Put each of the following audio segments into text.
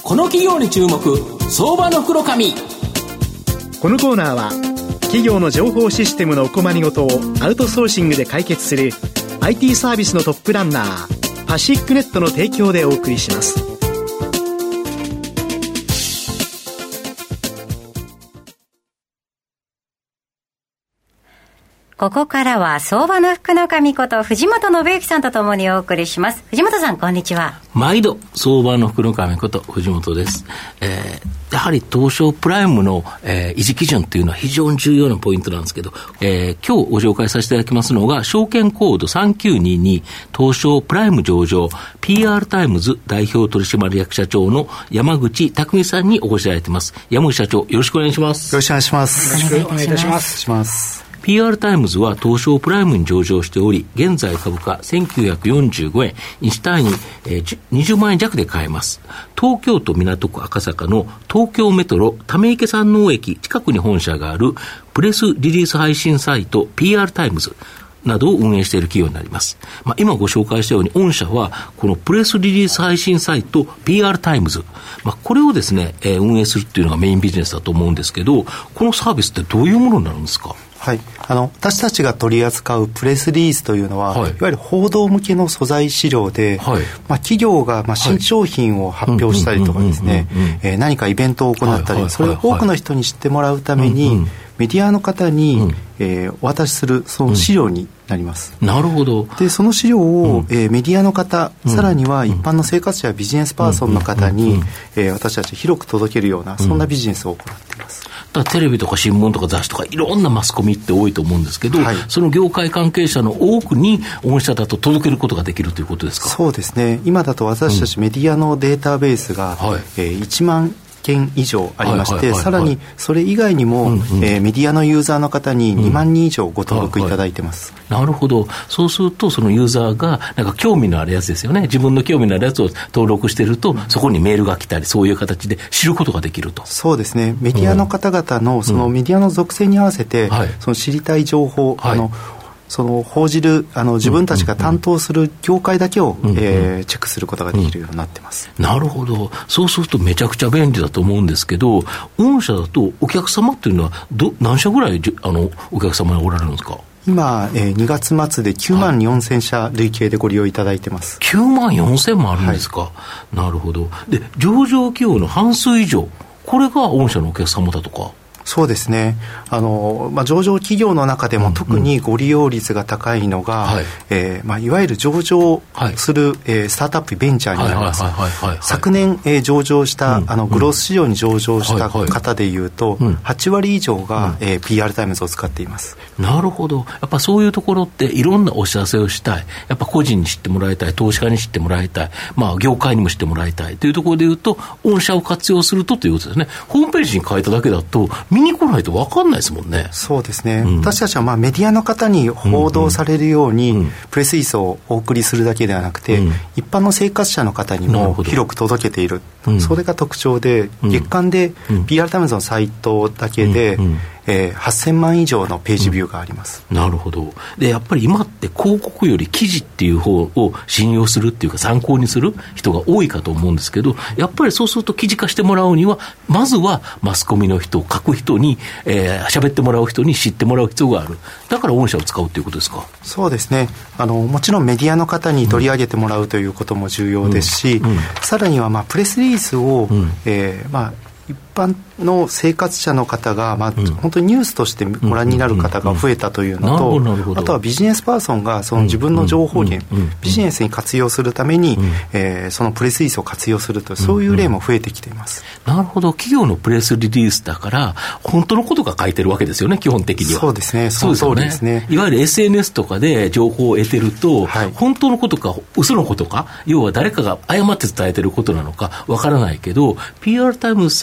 この企業に注目、相場の袋紙。 このコーナーは企業の情報システムのお困りごとをアウトソーシングで解決する IT サービスのトップランナーパシックネットの提供でお送りします。 ここからは相場の福の神こと藤本信之さんとともにお送りします。藤本さん、こんにちは。 毎度相場の福の神こと藤本です。やはり東証プライムの、維持基準というのは非常に重要なポイントなんですけど、今日ご紹介させていただきますのが証券コード3922東証プライム上場 PR タイムズ代表取締役社長の山口匠さんにお越しいただいています。山口社長、よろしくお願いします。 よろしくお願いします。 よろしくお願いいたします。 PR タイムズは東証プライムに上場しており、現在株価1945円、1単位、20万円弱で買えます。東京都港区赤坂の東京メトロ溜池山王駅近くに本社があるプレスリリース配信サイト PR タイムズなどを運営している企業になります。今ご紹介したように御社はこのプレスリリース配信サイト PR タイムズ、これをですね、運営するっていうのがメインビジネスだと思うんですけど、このサービスってどういうものになるんですか？ はい、私たちが取り扱うプレスリリースというのは、いわゆる報道向けの素材資料で、企業が新商品を発表したりとかですね、何かイベントを行ったり、それを多くの人に知ってもらうために、メディアの方に、お渡しするその資料になります。 なるほど。 でその資料を、メディアの方、さらには一般の生活者やビジネスパーソンの方に、私たち広く届けるようなそんなビジネスを行っています。 だからテレビとか新聞とか雑誌とかいろんなマスコミって多いと思うんですけど、その業界関係者の多くに御社だと届けることができるということですか？ そうですね。今だと私たちメディアのデータベースが、1万件以上ありまして、さらにそれ以外にも、メディアのユーザーの方に2万人以上ご登録いただいてます。 なるほど。そうするとそのユーザーがなんか興味のあるやつですよね。自分の興味のあるやつを登録していると、そこにメールが来たり、そういう形で知ることができると。 そうですね。メディアの方々のそのメディアの属性に合わせて、その知りたい情報、その報じる自分たちが担当する業界だけを、チェックすることができるようになってます。 なるほど。そうするとめちゃくちゃ便利だと思うんですけど、御社だとお客様っていうのは何社ぐらいお客様におられるんですか？ 今、2月末で9万4000社累計でご利用いただいてます。 9万4000もあるんですか？なるほど。で上場企業の半数以上、これが御社のお客様だとか？ そうですね。上場企業の中でも特にご利用率が高いのが、いわゆる上場する、スタートアップベンチャーになります。昨年、上場したグロース市場に上場した方でいうと、8割以上が、PR タイムズを使っています。 なるほど。やっぱそういうところっていろんなお知らせをしたい。やっぱ個人に知ってもらいたい、投資家に知ってもらいたい、業界にも知ってもらいたいというところでいうと、御社を活用するとということですね。ホームページに書いただけだと見に来ないと分かんないですもんね。 そうですね。私たちはメディアの方に報道されるように、プレスリリースをお送りするだけではなくて、一般の生活者の方にも広く届けている。それが特徴で、月間で PR タイムズのサイトだけで、8000万以上のページビューがあります。 なるほど。でやっぱり今って広告より記事っていう方を信用するっていうか参考にする人が多いかと思うんですけど、やっぱりそうすると記事化してもらうにはまずはマスコミの人、書く人に喋ってもらう人に知ってもらう必要がある。だから御社を使うということですか？ そうですね。もちろんメディアの方に取り上げてもらうということも重要ですし、さらにはプレスリリースを、一般の生活者の方が、本当にニュースとしてご覧になる方が増えたというのと、あとはビジネスパーソンがその自分の情報源、ビジネスに活用するために、そのプレスリリースを活用すると、そういう例も増えてきています。 なるほど。企業のプレスリリースだから本当のことが書いてるわけですよね、基本的には。 そうですね。その通りですね。 いわゆる SNS とかで情報を得てると、本当のことか嘘のことか、要は誰かが誤って伝えてることなのかわからないけど、PR タイムズさんが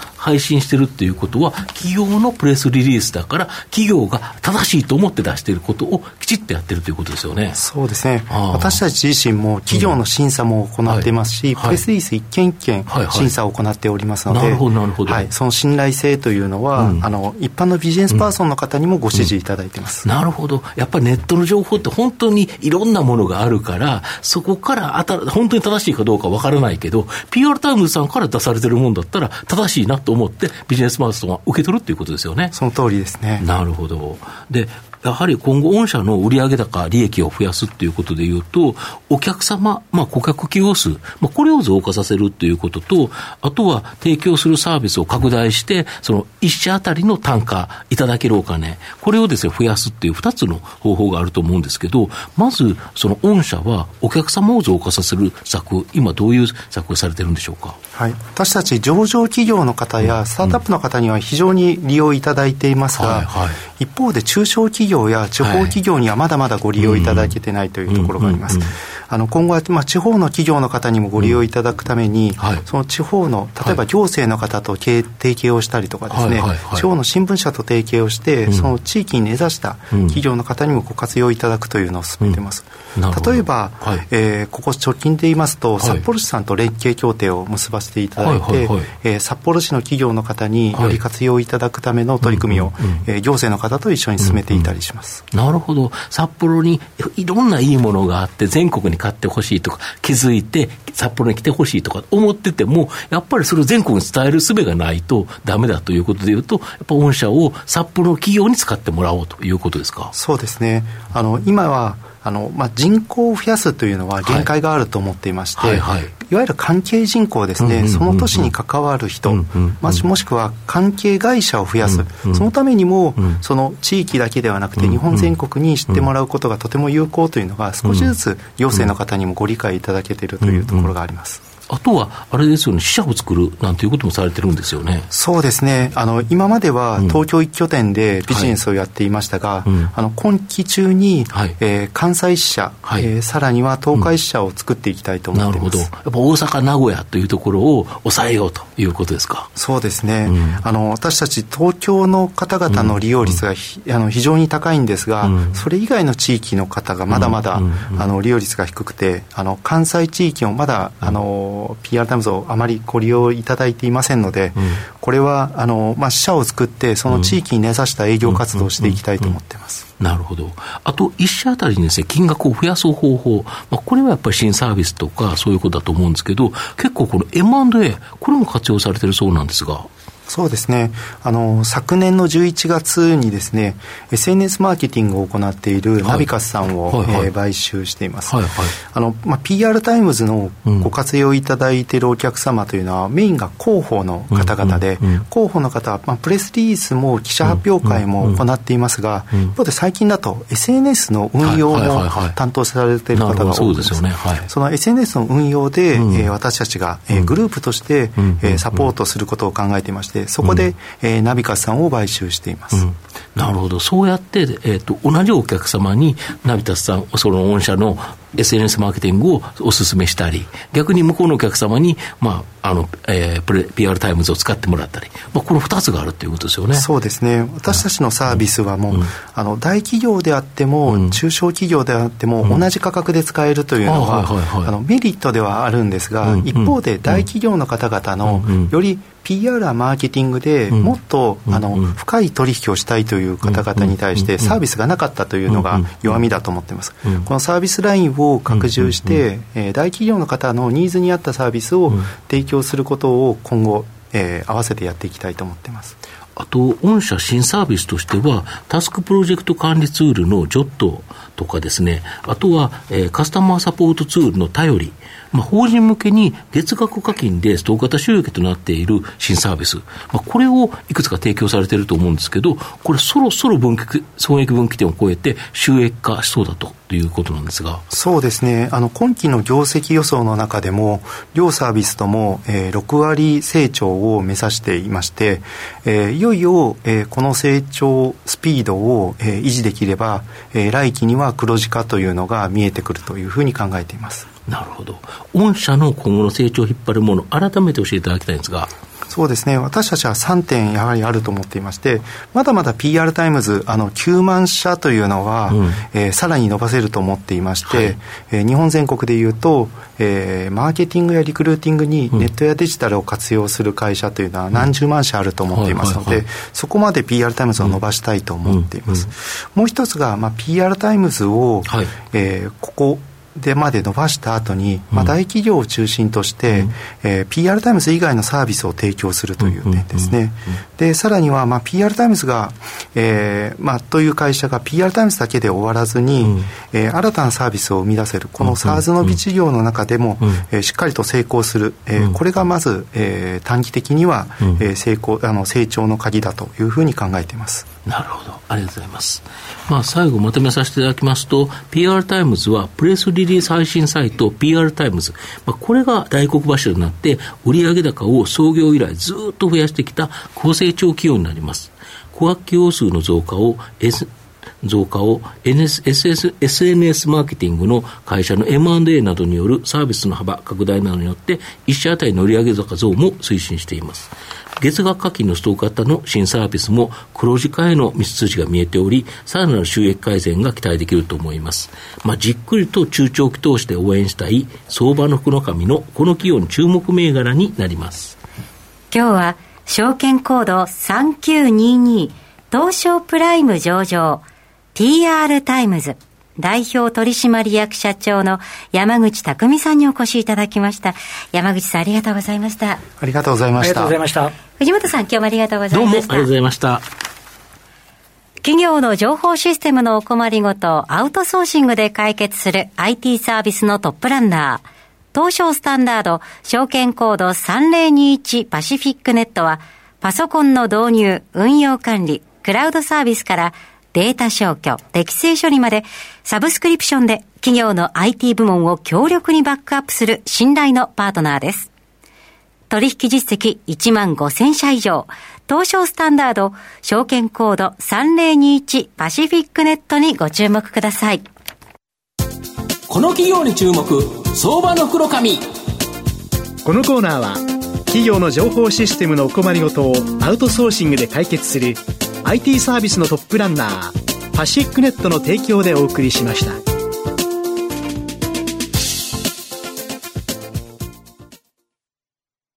配信してるっていうことは企業のプレスリリースだから企業が正しいと思って出していることをきちっとやってるということですよね。 そうですね。私たち自身も企業の審査も行っていますし、プレスリリース一件一件審査を行っておりますので、 なるほどなるほど、 その信頼性というのは、一般のビジネスパーソンの方にもご支持いただいています。 なるほど。やっぱりネットの情報って本当にいろんなものがあるから、そこから本当に正しいかどうかわからないけど、PR タイムズさんから出されてるもんだったら正しいなと思ってビジネスパーソンは受け取るっていうことですよね。 その通りですね。 なるほど。でやはり今後御社の売上高利益を増やすということでいうと、お客様、顧客企業数、これを増加させるということと、あとは提供するサービスを拡大して、その一社あたりの単価いただけるお金、これをですね増やすっていう2つの方法があると思うんですけど、まずその御社はお客様を増加させる策、今どういう策をされてるんでしょうか。 はい、私たち上場企業の方やスタートアップの方には非常に利用いただいていますが、一方で中小企業や地方企業にはまだまだご利用いただけてないというところがあります。今後は地方の企業の方にもご利用いただくために、その地方の例えば行政の方と提携をしたりとかですね、地方の新聞社と提携をして、その地域に根ざした企業の方にもご活用いただくというのを進めています。例えば、ここ直近で言いますと、札幌市さんと連携協定を結ばせていただいて、札幌市の企業の方により活用いただくための取り組みを、行政の方と一緒に進めていたりします。 なるほど。札幌にいろんないいものがあって全国に買ってほしいとか気づいて札幌に来てほしいとか思ってても、やっぱりそれを全国に伝える術がないとダメだということでいうと、やっぱ御社を札幌の企業に使ってもらおうということですか。 そうですね。今は人口を増やすというのは限界があると思っていまして、いわゆる関係人口ですね、その都市に関わる人、もしくは関係会社を増やす、そのためにも、その地域だけではなくて日本全国に知ってもらうことがとても有効というのが少しずつ行政の方にもご理解いただけているというところがあります。 あとはあれですよね、支社を作るなんていうこともされてるんですよね。 そうですね。今までは東京一拠点でビジネスをやっていましたが、今期中に、関西支社、さらには東海支社を作っていきたいと思っています。 なるほど。やっぱ大阪名古屋というところを抑えようということですか。 そうですね。私たち東京の方々の利用率が非常に高いんですが、それ以外の地域の方がまだまだ利用率が低くて、関西地域もまだPR タイムズをあまりご利用いただいていませんので、これは支社を作ってその地域に根ざした営業活動をしていきたいと思っています。 なるほど。あと1社あたりにですね、金額を増やす方法、これはやっぱり新サービスとかそういうことだと思うんですけど、結構この M&A これも活用されているそうなんですが。 そうですね。昨年の11月にですね、SNS マーケティングを行っているナビカスさんを、買収しています。PR タイムズのご活用いただいているお客様というのは、メインが広報の方々で、広報の方は、プレスリリースも記者発表会も行っていますが、一方で最近だと SNS の運用も担当されている方が多いです。その SNS の運用で、私たちがグループとしてサポートすることを考えていまして、そこで、ナビカスさんを買収しています。 なるほど。そうやって、同じお客様にナビカスさん、その御社の SNS マーケティングをお勧めしたり、逆に向こうのお客様に、PR タイムズを使ってもらったり、この2つがあるということですよね。 そうですね。私たちのサービスはもう、大企業であっても、中小企業であっても、同じ価格で使えるというのは、メリットではあるんですが、一方で大企業の方々のよりPR やマーケティングでもっと、深い取引をしたいという方々に対してサービスがなかったというのが弱みだと思っています。このサービスラインを拡充して、大企業の方のニーズに合ったサービスを提供することを今後、合わせてやっていきたいと思っています。 あと御社新サービスとしてはタスクプロジェクト管理ツールの JOT とかですね、あとは、カスタマーサポートツールの頼り、法人向けに月額課金で同型収益となっている新サービス、これをいくつか提供されていると思うんですけど、これそろそろ損益分岐点を超えて収益化しそうだということなんですが。 そうですね。今期の業績予想の中でも両サービスとも、6割成長を目指していまして、いよいよ、この成長スピードを、維持できれば、来期には黒字化というのが見えてくるというふうに考えています。 なるほど。御社の今後の成長を引っ張るもの、改めて教えていただきたいんですが。 そうですね、私たちは3点やはりあると思っていまして、まだまだ PR タイムズ9万社というのは、さらに伸ばせると思っていまして、日本全国でいうと、マーケティングやリクルーティングにネットやデジタルを活用する会社というのは何十万社あると思っていますので、そこまで PR タイムズを伸ばしたいと思っています。もう一つが、PR タイムズを、ここでまで伸ばした後に、大企業を中心として、PR タイムズ以外のサービスを提供するという点ですね。でさらには、PR タイムズが、という会社が PR タイムズだけで終わらずに、新たなサービスを生み出せるこの SaaS の備事業の中でも、しっかりと成功する、これがまず、短期的には、成長の鍵だというふうに考えています。 なるほど、ありがとうございます。最後まとめさせていただきますと、 PR タイムズはプレスリリース配信サイト PR タイムズ、これが大黒柱となって売上高を創業以来ずっと増やしてきた高成長企業になります。顧客企業数の増加をSNS マーケティングの会社の M&A などによるサービスの幅拡大などによって1社当たりの売上高増も推進しています。月額課金のストーク型の新サービスも黒字化への道筋が見えており、さらなる収益改善が期待できると思います。じっくりと中長期投資で応援したい相場の福の神のこの企業の注目銘柄になります。 今日は証券コード3922東証プライム上場 PR タイムズ代表取締役社長の山口匠さんにお越しいただきました。山口さん、ありがとうございました。 ありがとうございました。 ありがとうございました。 藤本さん、今日もありがとうございました。 どうもありがとうございました。 企業の情報システムのお困りごとをアウトソーシングで解決する IT サービスのトップランナー、東証スタンダード証券コード3021パシフィックネットは、パソコンの導入、運用管理、クラウドサービスからデータ消去、適正処理までサブスクリプションで企業の IT 部門を強力にバックアップする信頼のパートナーです。取引実績15,000社以上、東証スタンダード証券コード3021パシフィックネットにご注目ください。 この企業に注目、相場の福の神。 このコーナーは企業の情報システムのお困りごとをアウトソーシングで解決する IT サービスのトップランナーパシフィックネットの提供でお送りしました。